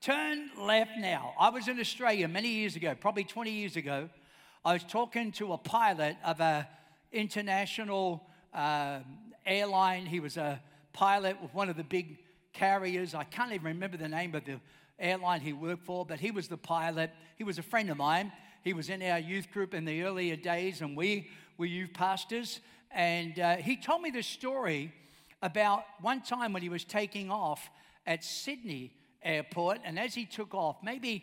Turn left now. I was in Australia many years ago, probably 20 years ago. I was talking to a pilot of an international airline. He was a pilot with one of the big carriers. I can't even remember the name of the airline he worked for, but he was the pilot. He was a friend of mine. He was in our youth group in the earlier days, and we were youth pastors. And he told me this story about one time when he was taking off at Sydney Airport, and as he took off, maybe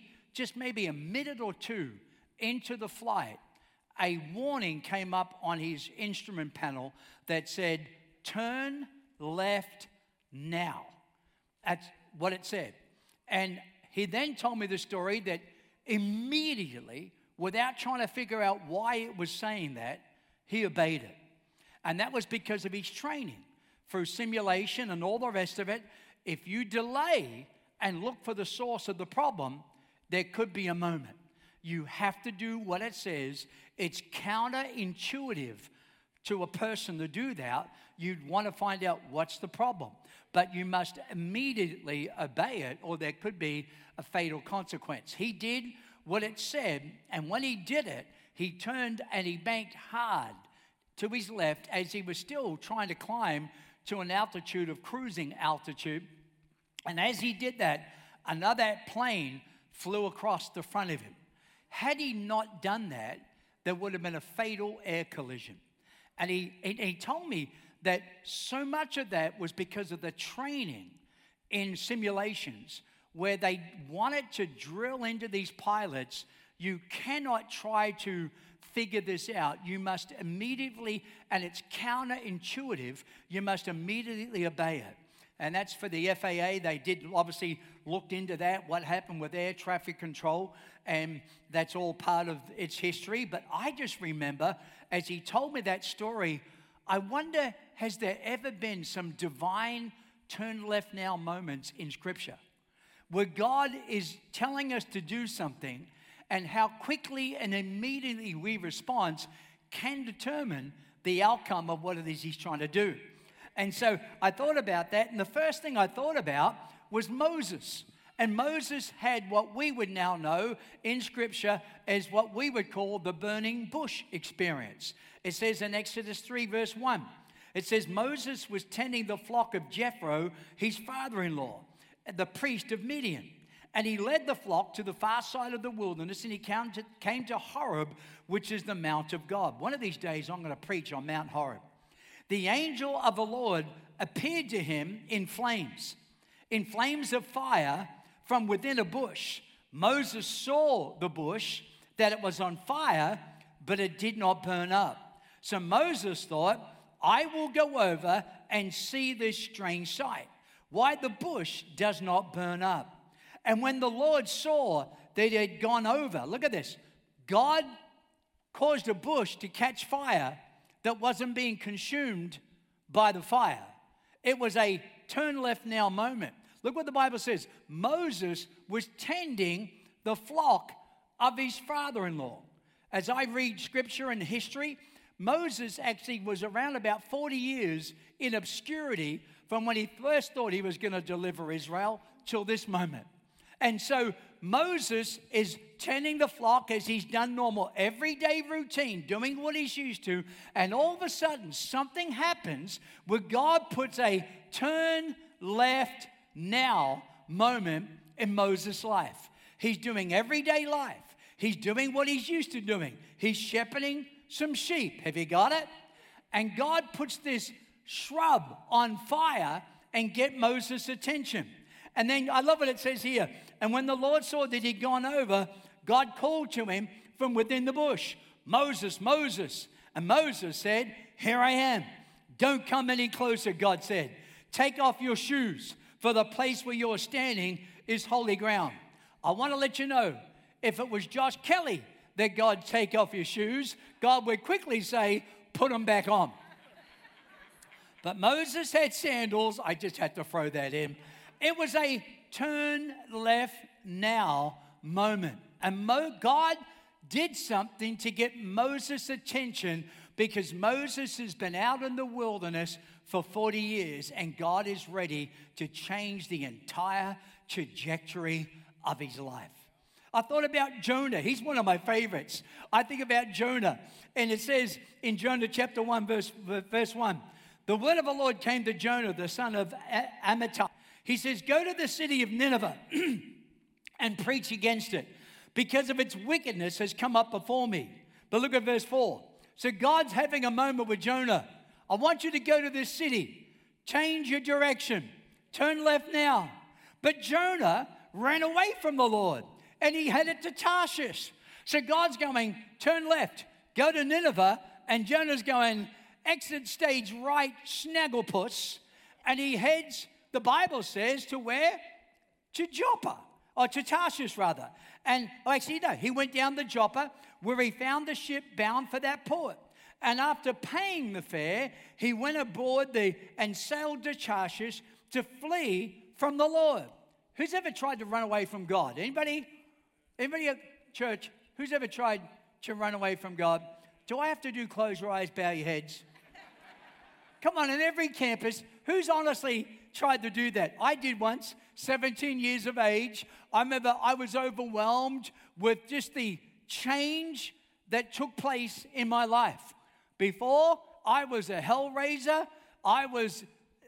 a minute or two into the flight, a warning came up on his instrument panel that said, "Turn left now." That's what it said. And he then told me the story that immediately, without trying to figure out why it was saying that, he obeyed it. And that was because of his training through simulation and all the rest of it. If you delay and look for the source of the problem, there could be a moment. You have to do what it says. It's counterintuitive to a person to do that. You'd want to find out what's the problem. But you must immediately obey it, or there could be a fatal consequence. He did what it said, and when he did it, he turned and he banked hard to his left as he was still trying to climb to an altitude of cruising altitude. And as he did that, another plane flew across the front of him. Had he not done that, there would have been a fatal air collision. And he told me that so much of that was because of the training in simulations where they wanted to drill into these pilots. You cannot try to figure this out. You must immediately, and it's counterintuitive, you must immediately obey it. And that's for the FAA. They did obviously looked into that, what happened with air traffic control, and that's all part of its history. But I just remember, as he told me that story, I wonder, has there ever been some divine turn left now moments in Scripture where God is telling us to do something, and how quickly and immediately we respond can determine the outcome of what it is he's trying to do. And so I thought about that, and the first thing I thought about was Moses. And Moses had what we would now know in Scripture as what we would call the burning bush experience. It says in Exodus 3, verse 1, it says, Moses was tending the flock of Jethro, his father-in-law, the priest of Midian. And he led the flock to the far side of the wilderness, and he came to Horeb, which is the Mount of God. One of these days, I'm going to preach on Mount Horeb. The angel of the Lord appeared to him in flames of fire from within a bush. Moses saw the bush, that it was on fire, but it did not burn up. So Moses thought, I will go over and see this strange sight, why the bush does not burn up. And when the Lord saw that it had gone over, look at this, God caused a bush to catch fire that wasn't being consumed by the fire. It was a turn left now moment. Look what the Bible says. Moses was tending the flock of his father-in-law. As I read Scripture and history, Moses actually was around about 40 years in obscurity from when he first thought he was going to deliver Israel till this moment. And so Moses is tending the flock as he's done normal everyday routine, doing what he's used to, and all of a sudden something happens where God puts a turn left now moment in Moses' life. He's doing everyday life. He's doing what he's used to doing. He's shepherding some sheep. Have you got it? And God puts this shrub on fire and get Moses' attention. And then I love what it says here. And when the Lord saw that he'd gone over, God called to him from within the bush, Moses, Moses. And Moses said, here I am. Don't come any closer, God said. Take off your shoes, for the place where you're standing is holy ground. I want to let you know, if it was Josh Kelly that God take off your shoes, God would quickly say, put them back on. But Moses had sandals. I just had to throw that in. It was a turn left now moment. And God did something to get Moses' attention, because Moses has been out in the wilderness for 40 years, and God is ready to change the entire trajectory of his life. I thought about Jonah. He's one of my favorites. I think about Jonah. And it says in Jonah chapter 1, verse 1, the word of the Lord came to Jonah, the son of Amittai. He says, go to the city of Nineveh and preach against it, because of its wickedness has come up before me. But look at verse 4. So God's having a moment with Jonah. I want you to go to this city. Change your direction. Turn left now. But Jonah ran away from the Lord, and he headed to Tarshish. So God's going, turn left, go to Nineveh, and Jonah's going, exit stage right, snagglepuss, and he heads, the Bible says, to where? To Joppa, or to Tarshish rather. And actually, no, he went down to Joppa, where he found the ship bound for that port. And after paying the fare, he went aboard and sailed to Tarshish to flee from the Lord. Who's ever tried to run away from God? Anybody at church, who's ever tried to run away from God? Do I have to do close your eyes, bow your heads? Come on, in every campus, who's honestly tried to do that? I did once, 17 years of age. I remember I was overwhelmed with just the change that took place in my life. Before, I was a hellraiser. I was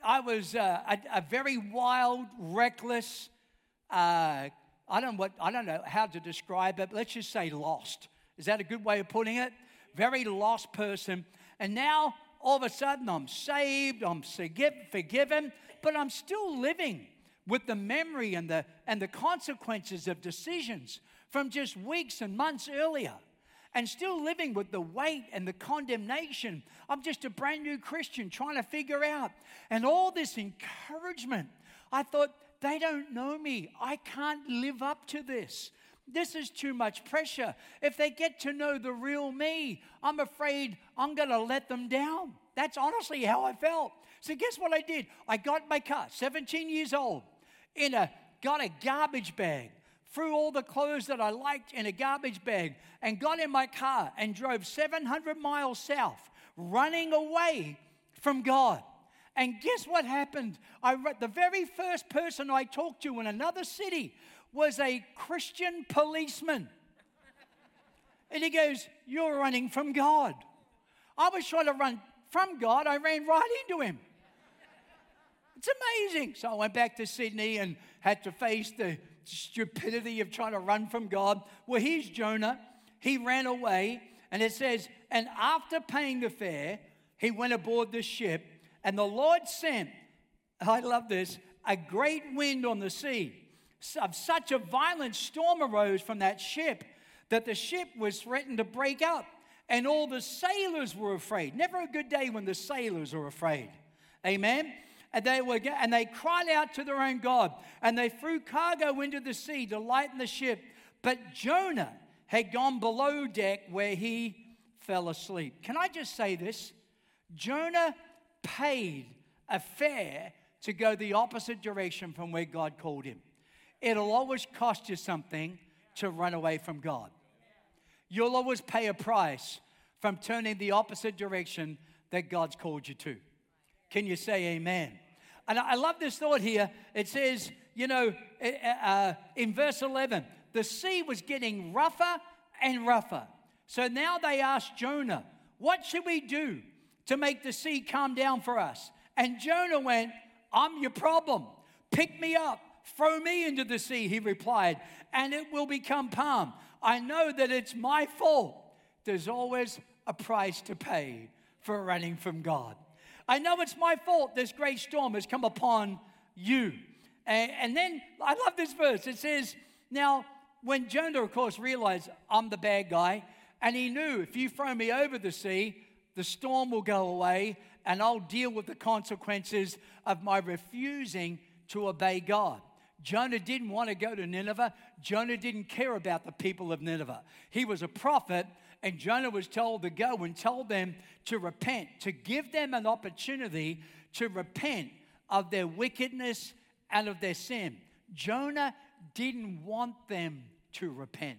a very wild, reckless, I don't know how to describe it, but let's just say lost. Is that a good way of putting it? Very lost person. And now, all of a sudden, I'm saved, I'm forgiven, but I'm still living with the memory and the consequences of decisions from just weeks and months earlier. And still living with the weight and the condemnation. I'm just a brand new Christian trying to figure out. And all this encouragement. I thought, they don't know me. I can't live up to this. This is too much pressure. If they get to know the real me, I'm afraid I'm going to let them down. That's honestly how I felt. So guess what I did? I got my car, 17 years old, got a garbage bag, threw all the clothes that I liked in a garbage bag, and got in my car and drove 700 miles south, running away from God. And guess what happened? The very first person I talked to in another city was a Christian policeman. And he goes, you're running from God. I was trying to run from God. I ran right into him. It's amazing. So I went back to Sydney and had to face the stupidity of trying to run from God. Well, here's Jonah. He ran away, and it says, and after paying the fare, he went aboard the ship, and the Lord sent, I love this, a great wind on the sea. Of such a violent storm arose from that ship that the ship was threatened to break up, and all the sailors were afraid. Never a good day when the sailors are afraid. Amen? And they cried out to their own God, and they threw cargo into the sea to lighten the ship. But Jonah had gone below deck where he fell asleep. Can I just say this? Jonah paid a fare to go the opposite direction from where God called him. It'll always cost you something to run away from God. You'll always pay a price from turning the opposite direction that God's called you to. Can you say amen? And I love this thought here. It says, in verse 11, the sea was getting rougher and rougher. So now they asked Jonah, what should we do to make the sea calm down for us? And Jonah went, I'm your problem. Pick me up, throw me into the sea, he replied, and it will become calm. I know that it's my fault. There's always a price to pay for running from God. I know it's my fault this great storm has come upon you. And then, I love this verse. It says, now, when Jonah, of course, realized I'm the bad guy, and he knew if you throw me over the sea, the storm will go away, and I'll deal with the consequences of my refusing to obey God. Jonah didn't want to go to Nineveh. Jonah didn't care about the people of Nineveh. He was a prophet, and Jonah was told to go and told them to repent, to give them an opportunity to repent of their wickedness and of their sin. Jonah didn't want them to repent.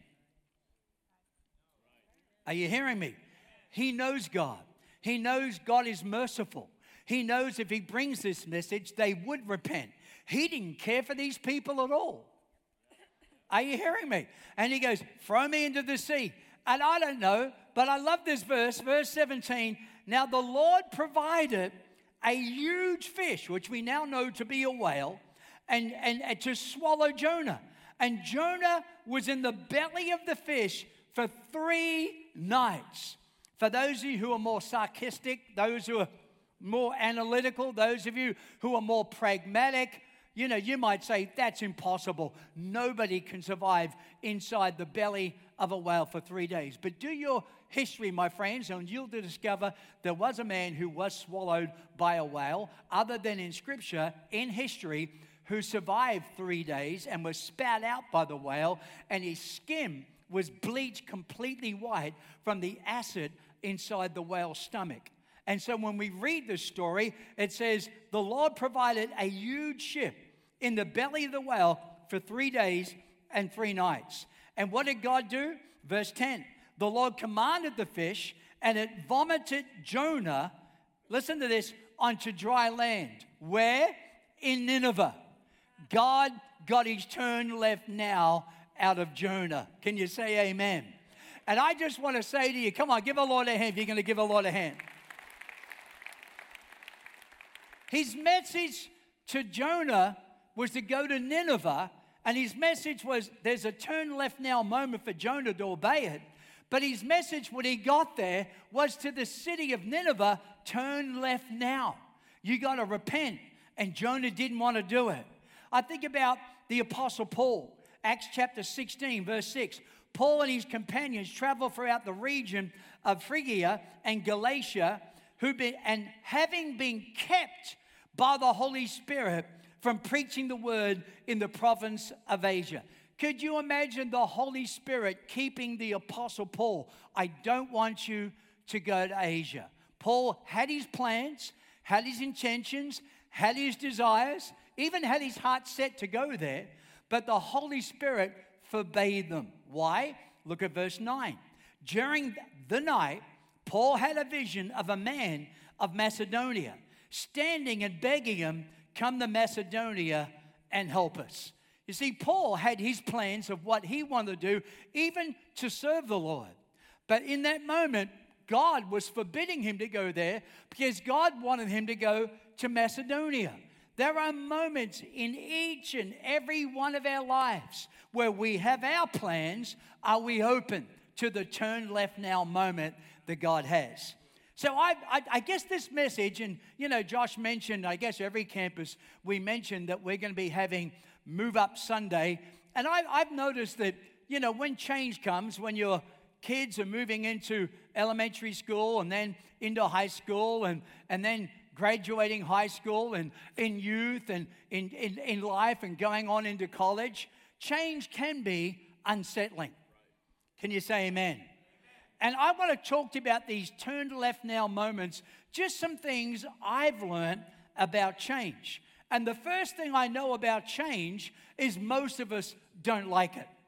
Are you hearing me? He knows God. He knows God is merciful. He knows if he brings this message, they would repent. He didn't care for these people at all. Are you hearing me? And he goes, throw me into the sea. And I don't know, but I love this verse 17. Now the Lord provided a huge fish, which we now know to be a whale, and to swallow Jonah. And Jonah was in the belly of the fish for 3 nights. For those of you who are more sarcastic, those who are more analytical, those of you who are more pragmatic, you might say, that's impossible. Nobody can survive inside the belly of a whale for 3 days. But do your history, my friends, and you'll discover there was a man who was swallowed by a whale, other than in Scripture, in history, who survived 3 days and was spat out by the whale, and his skin was bleached completely white from the acid inside the whale's stomach. And so when we read this story, it says, the Lord provided a huge ship in the belly of the whale for 3 days and 3 nights. And what did God do? Verse 10, the Lord commanded the fish, and it vomited Jonah, listen to this, onto dry land. Where? In Nineveh. God got his turn left now out of Jonah. Can you say amen? And I just want to say to you, come on, give the Lord a hand if you're going to give the Lord a hand. His message to Jonah was to go to Nineveh, and his message was there's a turn left now moment for Jonah to obey it. But his message when he got there was to the city of Nineveh, turn left now. You got to repent. And Jonah didn't want to do it. I think about the Apostle Paul, Acts chapter 16, verse 6. Paul and his companions traveled throughout the region of Phrygia and Galatia, having been kept by the Holy Spirit from preaching the word in the province of Asia. Could you imagine the Holy Spirit keeping the Apostle Paul? I don't want you to go to Asia. Paul had his plans, had his intentions, had his desires, even had his heart set to go there, but the Holy Spirit forbade them. Why? Look at verse 9. During the night, Paul had a vision of a man of Macedonia, standing and begging him, come to Macedonia and help us. You see, Paul had his plans of what he wanted to do, even to serve the Lord. But in that moment, God was forbidding him to go there because God wanted him to go to Macedonia. There are moments in each and every one of our lives where we have our plans. Are we open to the turn left now moment that God has? So I guess this message, and Josh mentioned, I guess every campus, we mentioned that we're going to be having Move Up Sunday. And I've noticed that, when change comes, when your kids are moving into elementary school and then into high school and then graduating high school and in youth and in life and going on into college, change can be unsettling. Can you say amen? And I want to talk to you about these turn to left now moments, just some things I've learned about change. And the first thing I know about change is most of us don't like it.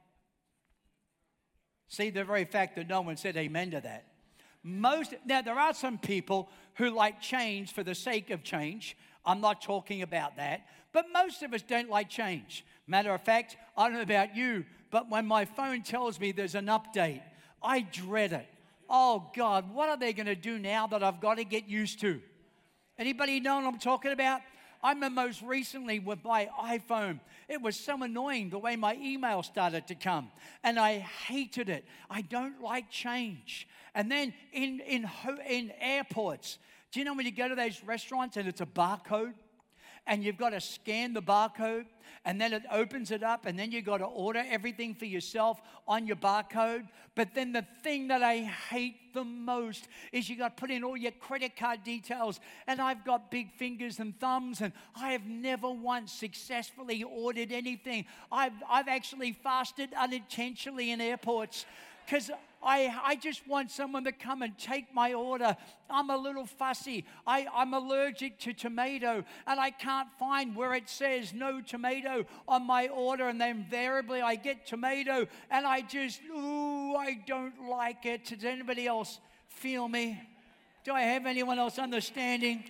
See, the very fact that no one said amen to that. Now, there are some people who like change for the sake of change. I'm not talking about that. But most of us don't like change. Matter of fact, I don't know about you, but when my phone tells me there's an update, I dread it. Oh, God, what are they going to do now that I've got to get used to? Anybody know what I'm talking about? I remember most recently with my iPhone, it was so annoying the way my email started to come. And I hated it. I don't like change. And then in airports, do you know when you go to those restaurants and it's a barcode? And you've got to scan the barcode, and then it opens it up, and then you've got to order everything for yourself on your barcode. But then the thing that I hate the most is you got to put in all your credit card details, and I've got big fingers and thumbs, and I have never once successfully ordered anything. I've actually fasted unintentionally in airports because I just want someone to come and take my order. I'm a little fussy. I'm allergic to tomato, and I can't find where it says no tomato on my order, and then invariably I get tomato, and I don't like it. Does anybody else feel me? Do I have anyone else understanding?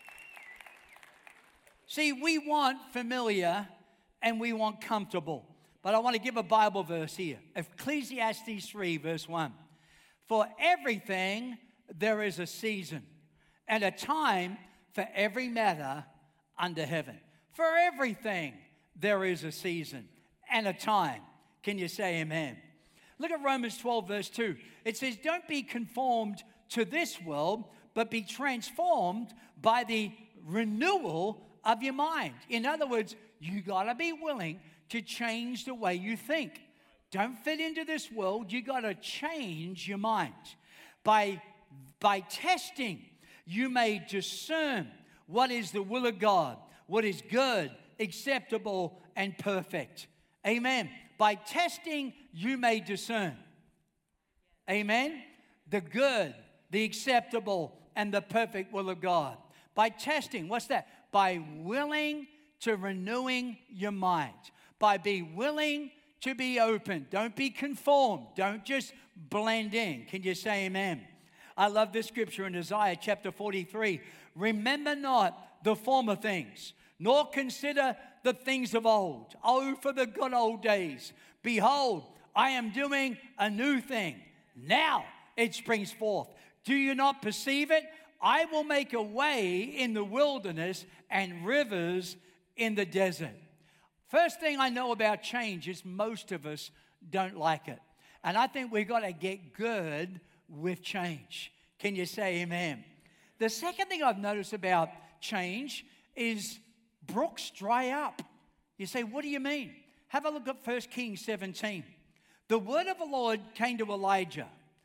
See, we want familiar and we want comfortable. But I want to give a Bible verse here. Ecclesiastes 3, verse 1. For everything there is a season and a time for every matter under heaven. For everything there is a season and a time. Can you say amen? Look at Romans 12, verse 2. It says, don't be conformed to this world, but be transformed by the renewal of your mind. In other words, you got to be willing to change the way you think. Don't fit into this world. You got to change your mind. By testing, you may discern what is the will of God, what is good, acceptable, and perfect. Amen. By testing, you may discern. Amen. The good, the acceptable, and the perfect will of God. By testing, what's that? By willing to renewing your mind. By being willing to be open. Don't be conformed. Don't just blend in. Can you say amen? I love this scripture in Isaiah chapter 43. Remember not the former things, nor consider the things of old. Oh, for the good old days. Behold, I am doing a new thing. Now it springs forth. Do you not perceive it? I will make a way in the wilderness and rivers in the desert. First thing I know about change is most of us don't like it. And I think we've got to get good with change. Can you say amen? The second thing I've noticed about change is brooks dry up. You say, what do you mean? Have a look at 1 Kings 17. The word of the Lord came to Elijah.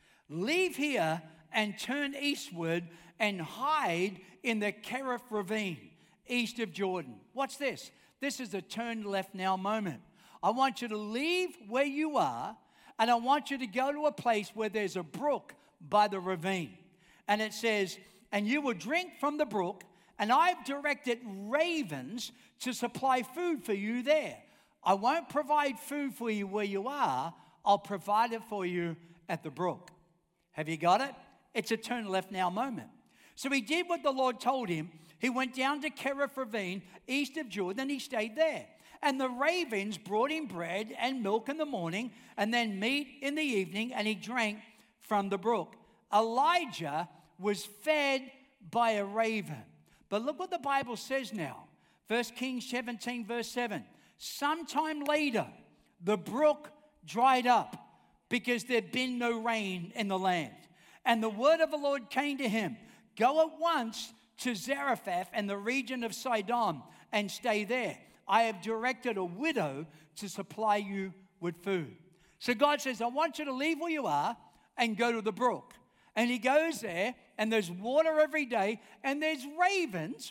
Leave here and turn eastward and hide in the Kerith ravine east of Jordan. What's this? This is a turn left now moment. I want you to leave where you are, and I want you to go to a place where there's a brook by the ravine. And it says, and you will drink from the brook, and I've directed ravens to supply food for you there. I won't provide food for you where you are. I'll provide it for you at the brook. Have you got it? It's a turn left now moment. So he did what the Lord told him. He went down to Kerith ravine east of Jordan, and he stayed there. And the ravens brought him bread and milk in the morning, and then meat in the evening, and he drank from the brook. Elijah was fed by a raven. But look what the Bible says now. 1 Kings 17, verse 7. Sometime later, the brook dried up because there'd been no rain in the land. And the word of the Lord came to him. Go at once to Zarephath and the region of Sidon and stay there. I have directed a widow to supply you with food. So God says, I want you to leave where you are and go to the brook. And he goes there, and there's water every day, and there's ravens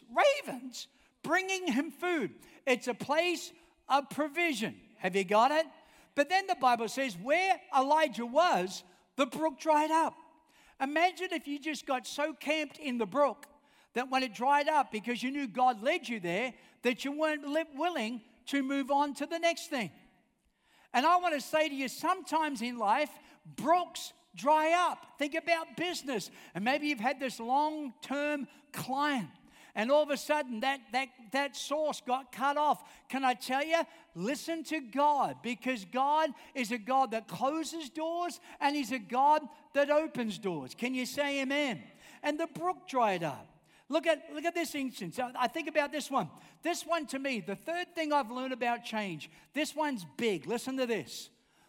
bringing him food. It's a place of provision. Have you got it? But then the Bible says where Elijah was, the brook dried up. Imagine if you just got so camped in the brook that when it dried up because you knew God led you there, that you weren't willing to move on to the next thing. And I want to say to you, sometimes in life, brooks dry up. Think about business. And maybe you've had this long-term client, and all of a sudden that source got cut off. Can I tell you? Listen to God, because God is a God that closes doors, and he's a God that opens doors. Can you say amen? And the brook dried up. Look at this instance. I think about this one. This one, to me, the third thing I've learned about change, this one's big. Listen to this.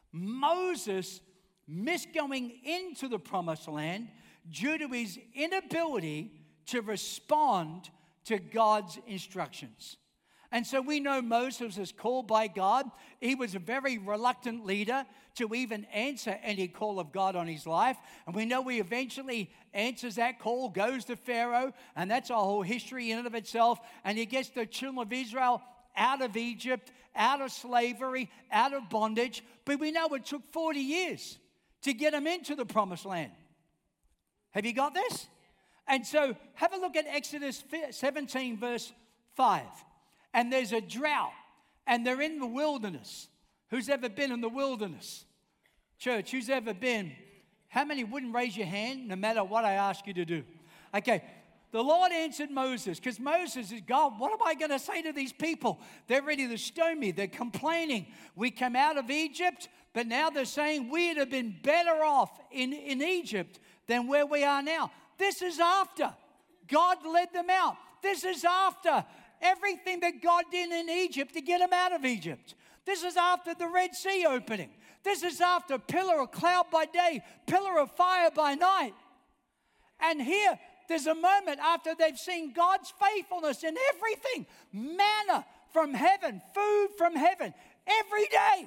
Moses missed going into the promised land due to his inability to respond to God's instructions. And so we know Moses was called by God. He was a very reluctant leader to even answer any call of God on his life. And we know he eventually answers that call, goes to Pharaoh, and that's a whole history in and of itself. And he gets the children of Israel out of Egypt, out of slavery, out of bondage. But we know it took 40 years to get them into the promised land. Have you got this? And so have a look at Exodus 17, verse 5. And there's a drought, and they're in the wilderness. Who's ever been in the wilderness? Church, who's ever been? How many wouldn't raise your hand no matter what I ask you to do? Okay, the Lord answered Moses, because Moses is, God, what am I going to say to these people? They're ready to stone me. They're complaining. We came out of Egypt, but now they're saying we'd have been better off in Egypt than where we are now. This is after God led them out. This is after everything that God did in Egypt to get them out of Egypt. This is after the Red Sea opening. This is after pillar of cloud by day, pillar of fire by night. And here, there's a moment after they've seen God's faithfulness in everything. Manna from heaven, food from heaven, every day.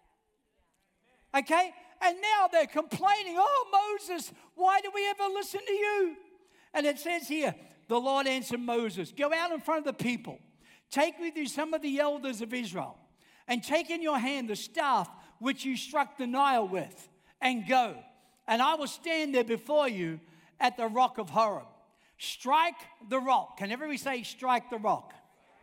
Okay? And now they're complaining, oh, Moses, why do we ever listen to you? And it says here, the Lord answered Moses, go out in front of the people. Take with you some of the elders of Israel, and take in your hand the staff which you struck the Nile with, and go. And I will stand there before you at the rock of Horeb. Strike the rock. Can everybody say, strike the rock?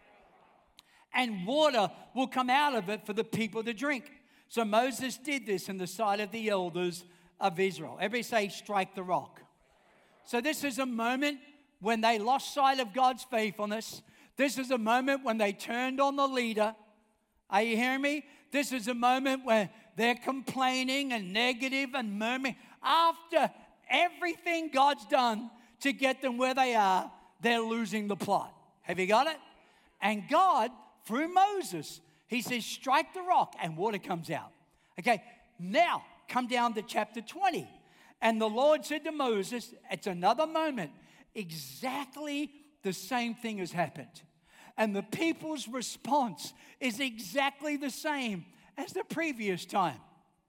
And water will come out of it for the people to drink. So Moses did this in the sight of the elders of Israel. Everybody say, strike the rock. So this is a moment when they lost sight of God's faithfulness. This is a moment when they turned on the leader. Are you hearing me? This is a moment where they're complaining and negative and murmuring. After everything God's done to get them where they are, they're losing the plot. Have you got it? And God, through Moses, he says, strike the rock, and water comes out. Okay, now come down to chapter 20. And the Lord said to Moses, it's another moment, exactly the same thing has happened. And the people's response is exactly the same as the previous time.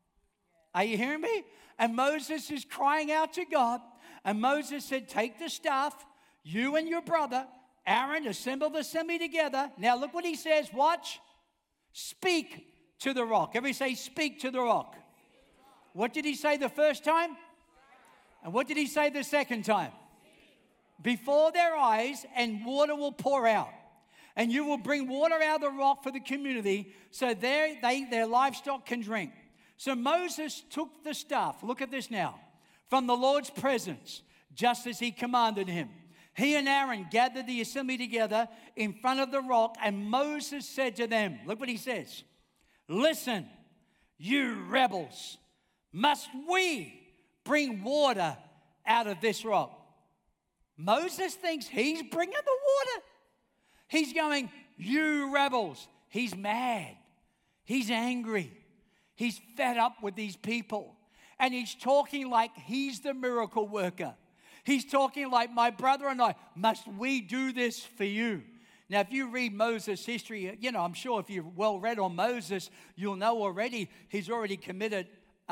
Are you hearing me? And Moses is crying out to God. And Moses said, take the staff, you and your brother, Aaron, assemble the assembly together. Now look what he says, watch. Speak to the rock. Everybody say, speak to the rock. What did he say the first time? And what did he say the second time? Before their eyes, and water will pour out. And you will bring water out of the rock for the community so their livestock can drink. So Moses took the staff, look at this now, from the Lord's presence, just as he commanded him. He and Aaron gathered the assembly together in front of the rock, and Moses said to them, look what he says, listen, you rebels, must we bring water out of this rock? Moses thinks he's bringing the water. He's going, you rebels. He's mad. He's angry. He's fed up with these people. And he's talking like he's the miracle worker. He's talking like, my brother and I, must we do this for you? Now, if you read Moses' history, I'm sure if you're well read on Moses, you'll know already he's already committed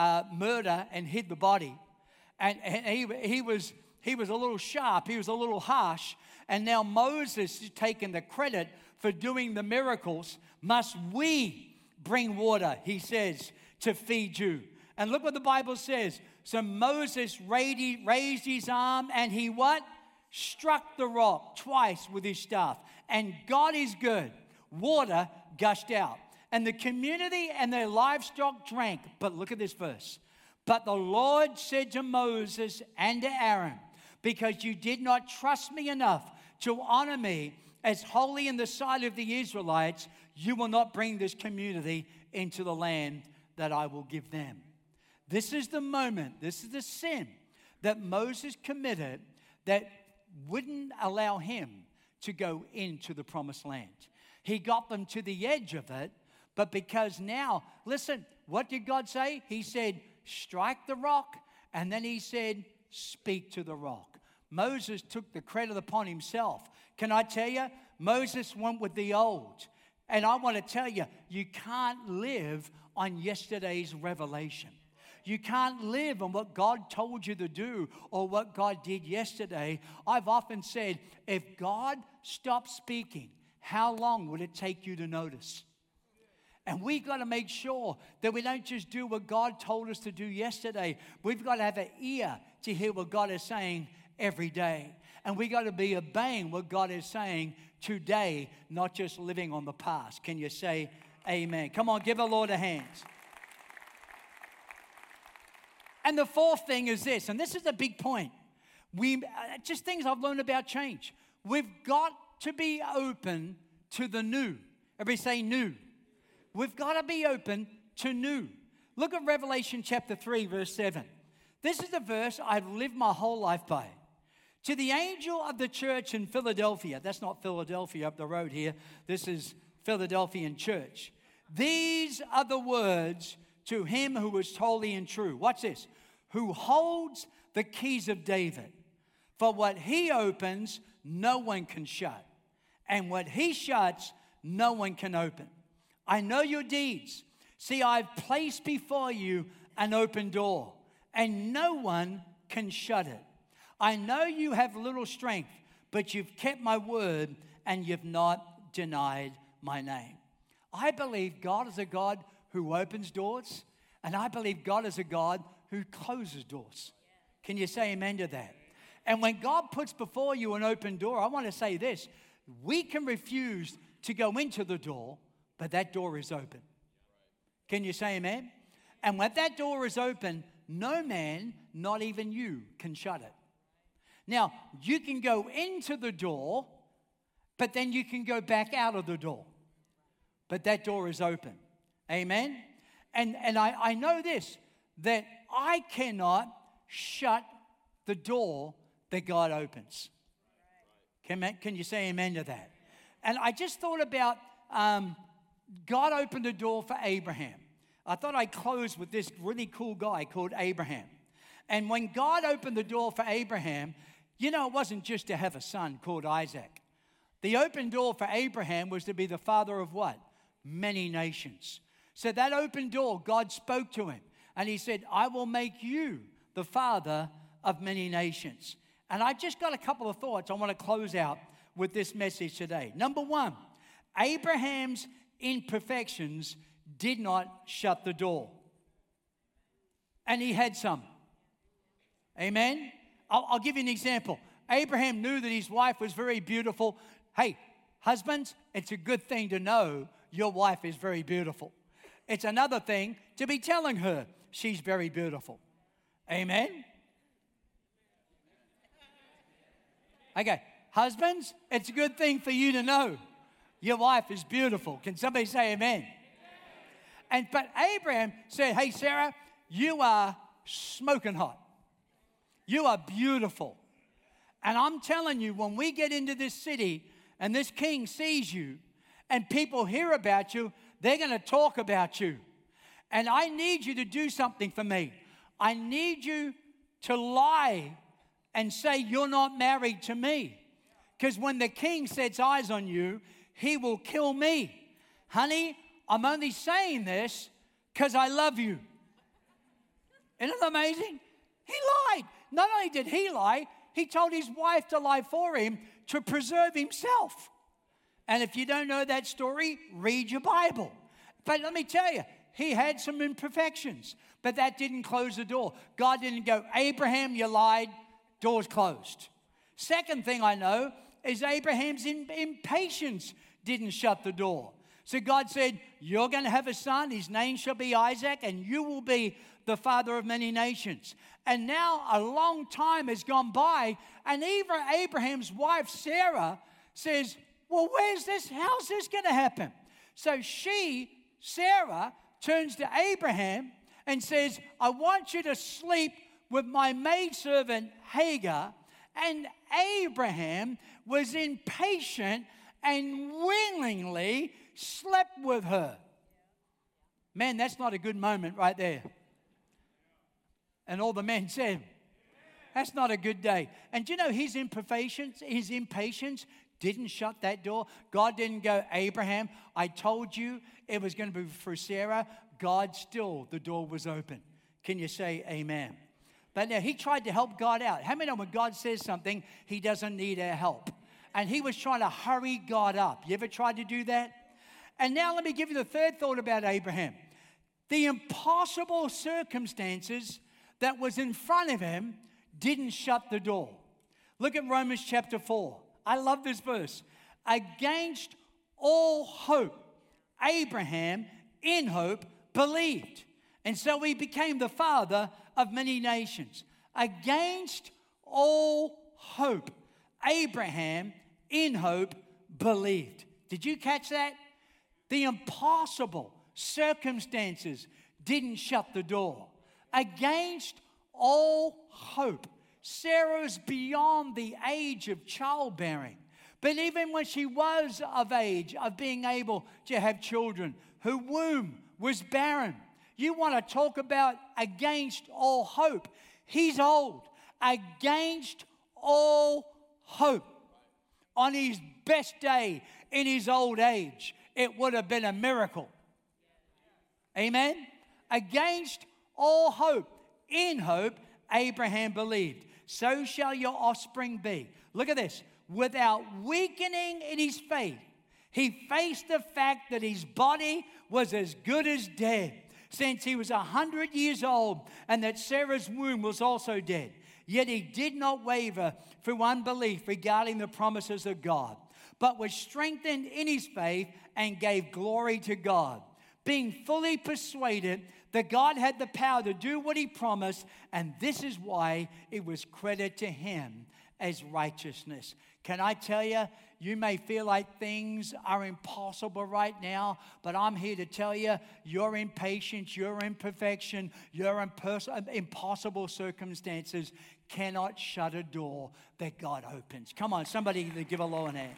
murder and hid the body. And he was a little sharp. He was a little harsh. And now Moses is taking the credit for doing the miracles. Must we bring water, he says, to feed you? And look what the Bible says. So Moses raised his arm and he what? Struck the rock twice with his staff. And God is good. Water gushed out. And the community and their livestock drank. But look at this verse. But the Lord said to Moses and to Aaron, because you did not trust me enough to honor me as holy in the sight of the Israelites, you will not bring this community into the land that I will give them. This is the moment, this is the sin that Moses committed that wouldn't allow him to go into the promised land. He got them to the edge of it, but because now, listen, what did God say? He said, strike the rock, and then he said, speak to the rock. Moses took the credit upon himself. Can I tell you, Moses went with the old. And I want to tell you, you can't live on yesterday's revelation. You can't live on what God told you to do or what God did yesterday. I've often said, if God stopped speaking, how long would it take you to notice? And we've got to make sure that we don't just do what God told us to do yesterday. We've got to have an ear to hear what God is saying every day. And we got to be obeying what God is saying today, not just living on the past. Can you say amen? Come on, give the Lord a hand. And the fourth thing is this, and this is a big point. Just things I've learned about change. We've got to be open to the new. Everybody say new. We've got to be open to new. Look at Revelation chapter 3, verse 7. This is a verse I've lived my whole life by. To the angel of the church in Philadelphia. That's not Philadelphia up the road here. This is Philadelphian church. These are the words to him who is holy and true. Watch this. Who holds the keys of David. For what he opens, no one can shut. And what he shuts, no one can open. I know your deeds. See, I've placed before you an open door, and no one can shut it. I know you have little strength, but you've kept my word, and you've not denied my name. I believe God is a God who opens doors, and I believe God is a God who closes doors. Can you say amen to that? And when God puts before you an open door, I want to say this. We can refuse to go into the door, but that door is open. Can you say amen? And when that door is open, no man, not even you, can shut it. Now, you can go into the door, but then you can go back out of the door. But that door is open. Amen? And I know this, that I cannot shut the door that God opens. Can you say amen to that? And I just thought about God opened the door for Abraham. I thought I'd close with this really cool guy called Abraham. And when God opened the door for Abraham, you know, it wasn't just to have a son called Isaac. The open door for Abraham was to be the father of what? Many nations. So that open door, God spoke to him. And he said, I will make you the father of many nations. And I just got a couple of thoughts I want to close out with this message today. Number one, Abraham's imperfections did not shut the door. And he had some. Amen? I'll give you an example. Abraham knew that his wife was very beautiful. Hey, husbands, it's a good thing to know your wife is very beautiful. It's another thing to be telling her she's very beautiful. Amen? Okay, husbands, it's a good thing for you to know your wife is beautiful. Can somebody say amen? But Abraham said, hey, Sarah, you are smoking hot. You are beautiful. And I'm telling you, when we get into this city and this king sees you and people hear about you, they're going to talk about you. And I need you to do something for me. I need you to lie and say you're not married to me. Because when the king sets eyes on you, he will kill me. Honey, I'm only saying this because I love you. Isn't it amazing? He lied. Not only did he lie, he told his wife to lie for him to preserve himself. And if you don't know that story, read your Bible. But let me tell you, he had some imperfections, but that didn't close the door. God didn't go, Abraham, you lied, door's closed. Second thing I know is Abraham's impatience didn't shut the door. So God said, you're going to have a son, his name shall be Isaac, and you will be the father of many nations. And now a long time has gone by, and even Abraham's wife, Sarah, says, well, how's this going to happen? So Sarah, turns to Abraham and says, I want you to sleep with my maidservant Hagar. And Abraham was impatient and willingly slept with her. Man, that's not a good moment right there. And all the men said, that's not a good day. And you know, his impatience didn't shut that door. God didn't go, Abraham, I told you it was going to be for Sarah. God still, the door was open. Can you say amen? But now he tried to help God out. How many know when God says something, he doesn't need our help? And he was trying to hurry God up. You ever tried to do that? And now let me give you the third thought about Abraham. The impossible circumstances that was in front of him didn't shut the door. Look at Romans chapter 4. I love this verse. Against all hope, Abraham, in hope, believed. And so he became the father of many nations. Against all hope, Abraham, in hope, believed. Did you catch that? The impossible circumstances didn't shut the door. Against all hope, Sarah's beyond the age of childbearing. But even when she was of age of being able to have children, her womb was barren. You want to talk about against all hope. He's old. Against all hope. On his best day, in his old age, it would have been a miracle. Amen? Against all hope, in hope, Abraham believed. So shall your offspring be. Look at this. Without weakening in his faith, he faced the fact that his body was as good as dead, since he was 100 years old, and that Sarah's womb was also dead. Yet he did not waver through unbelief regarding the promises of God, but was strengthened in his faith and gave glory to God, being fully persuaded that God had the power to do what he promised, and this is why it was credited to him as righteousness. Can I tell you, you may feel like things are impossible right now, but I'm here to tell you, your impatience, your imperfection, your impossible circumstances cannot shut a door that God opens. Come on, somebody give a Lord a hand.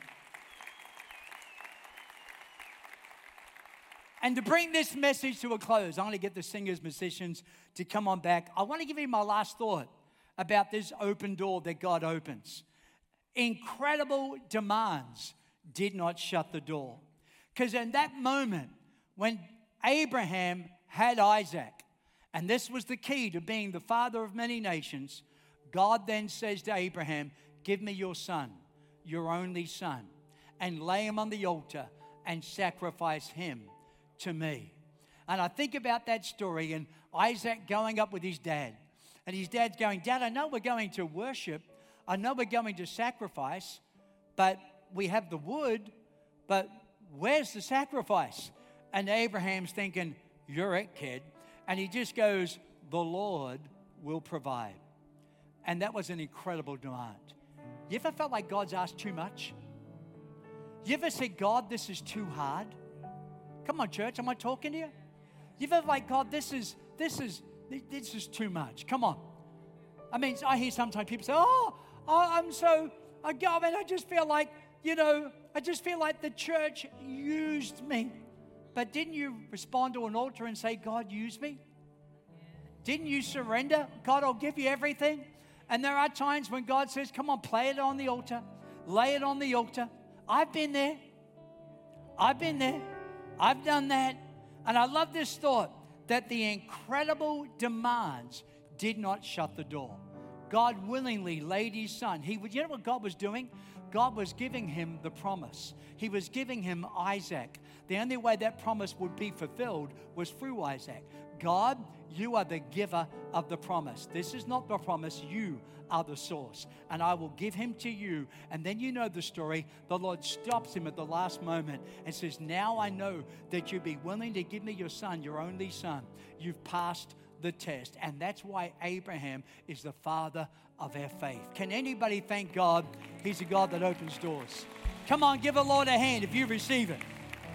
And to bring this message to a close, I'm going to get the singers, musicians to come on back. I want to give you my last thought about this open door that God opens. Incredible demands did not shut the door. Because in that moment, when Abraham had Isaac, and this was the key to being the father of many nations, God then says to Abraham, give me your son, your only son, and lay him on the altar and sacrifice him to me. And I think about that story and Isaac going up with his dad. And his dad's going, Dad, I know we're going to worship. I know we're going to sacrifice, but we have the wood, but where's the sacrifice? And Abraham's thinking, you're it, kid. And he just goes, the Lord will provide. And that was an incredible demand. You ever felt like God's asked too much? You ever said, God, this is too hard? Come on, church, am I talking to you? You ever like, God, this is too much. Come on. I mean, I hear sometimes people say, I just feel like, I just feel like the church used me. But didn't you respond to an altar and say, God, use me? Didn't you surrender? God, I'll give you everything. And there are times when God says, come on, play it on the altar. Lay it on the altar. I've been there. I've done that. And I love this thought that the incredible demands did not shut the door. God willingly laid his son. You know what God was doing? God was giving him the promise. He was giving him Isaac. The only way that promise would be fulfilled was through Isaac. God, you are the giver of the promise. This is not the promise. You are the source. And I will give him to you. And then you know the story. The Lord stops him at the last moment and says, now I know that you'd be willing to give me your son, your only son. You've passed the test. And that's why Abraham is the father of our faith. Can anybody thank God? He's a God that opens doors. Come on, give the Lord a hand if you receive it.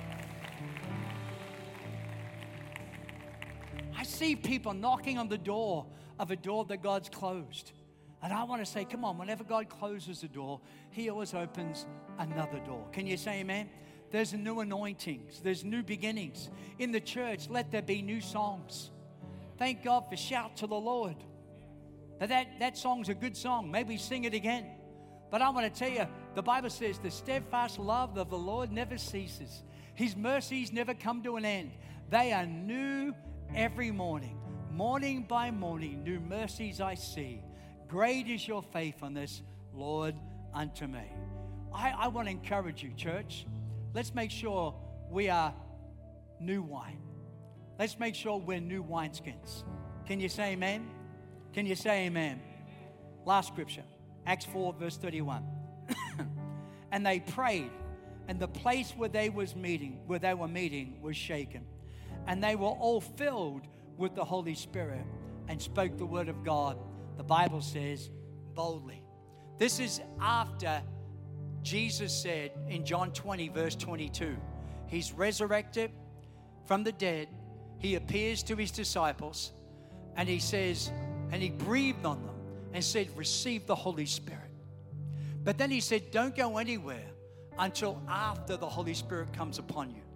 I see people knocking on the door of a door that God's closed. And I want to say, come on, whenever God closes a door, he always opens another door. Can you say amen? There's new anointings. There's new beginnings. In the church, let there be new songs. Thank God for Shout to the Lord. Now that song's a good song. Maybe sing it again. But I want to tell you, the Bible says the steadfast love of the Lord never ceases. His mercies never come to an end. They are new every morning. Morning by morning, new mercies I see. Great is your faithfulness, Lord, unto me. I want to encourage you, church. Let's make sure we are new wine. Let's make sure we're new wineskins. Can you say amen? Can you say amen? Last scripture, Acts 4, verse 31. And they prayed, and the place where they were meeting was shaken. And they were all filled with the Holy Spirit and spoke the word of God. The Bible says boldly. This is after Jesus said in John 20, verse 22, he's resurrected from the dead. He appears to his disciples, and he says, and he breathed on them and said, receive the Holy Spirit. But then he said, don't go anywhere until after the Holy Spirit comes upon you.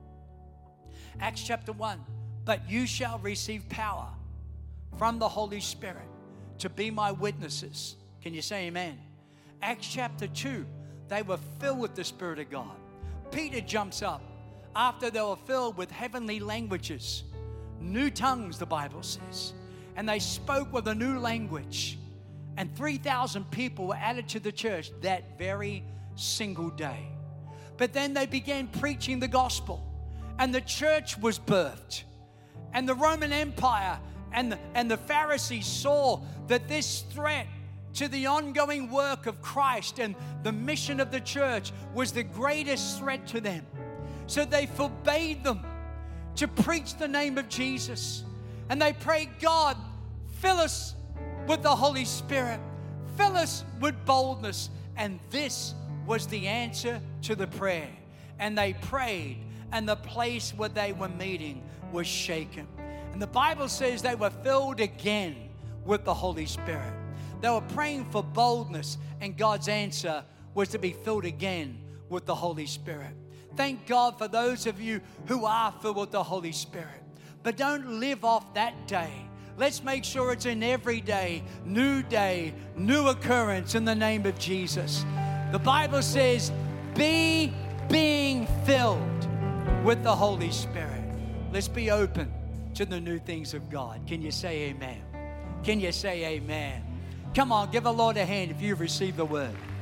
Acts chapter 1, but you shall receive power from the Holy Spirit to be my witnesses. Can you say amen? Acts chapter 2, they were filled with the Spirit of God. Peter jumps up after they were filled with heavenly languages, new tongues, the Bible says, and they spoke with a new language. And 3,000 people were added to the church that very single day. But then they began preaching the gospel, and the church was birthed. And the Roman Empire and the Pharisees saw that this threat to the ongoing work of Christ and the mission of the church was the greatest threat to them. So they forbade them to preach the name of Jesus. And they prayed, God, fill us with the Holy Spirit. Fill us with boldness. And this was the answer to the prayer. And they prayed, and the place where they were meeting was shaken. And the Bible says they were filled again with the Holy Spirit. They were praying for boldness, and God's answer was to be filled again with the Holy Spirit. Thank God for those of you who are filled with the Holy Spirit. But don't live off that day. Let's make sure it's an everyday, new occurrence in the name of Jesus. The Bible says, be being filled with the Holy Spirit. Let's be open to the new things of God. Can you say amen? Can you say amen? Come on, give the Lord a hand if you've received the word.